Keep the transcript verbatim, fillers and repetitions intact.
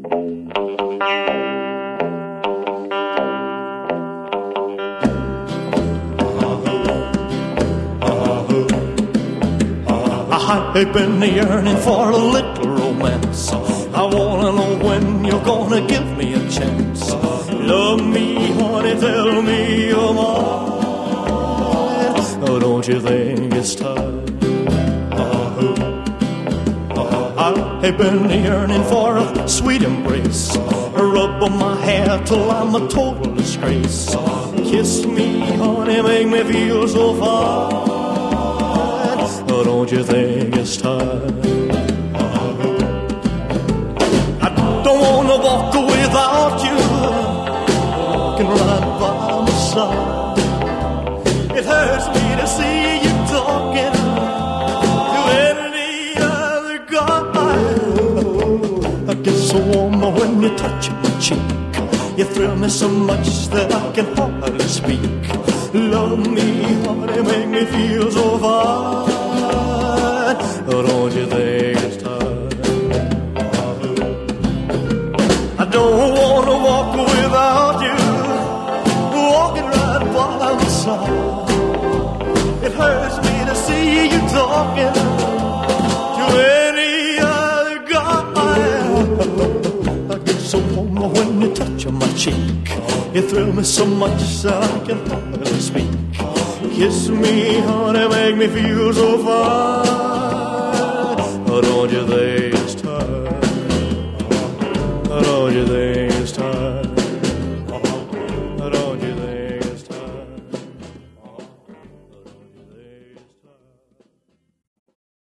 I've been yearning for a little romance. I wanna know when you're gonna give me a chance. Love me, honey, tell me you're mine. Oh, don't you think it's time? I've been yearning for a sweet embrace. Rub on my hair till I'm a total disgrace. Kiss me, honey, make me feel so fine. Oh, don't you think it's time? I don't wanna walk without you, walking right by my side. It hurts me to see you talking to any other guy. I get so warm when you touch my cheek. You thrill me so much that I can hardly speak. Love me, honey, make me feel so fine. Oh, don't you think it's time? I don't want to walk without you, walking right by my side. It hurts me to see you talking to any other guy. I get so warm when you touch my cheek. You thrill me so much that I can hardly speak. Kiss me, honey, make me feel so fine.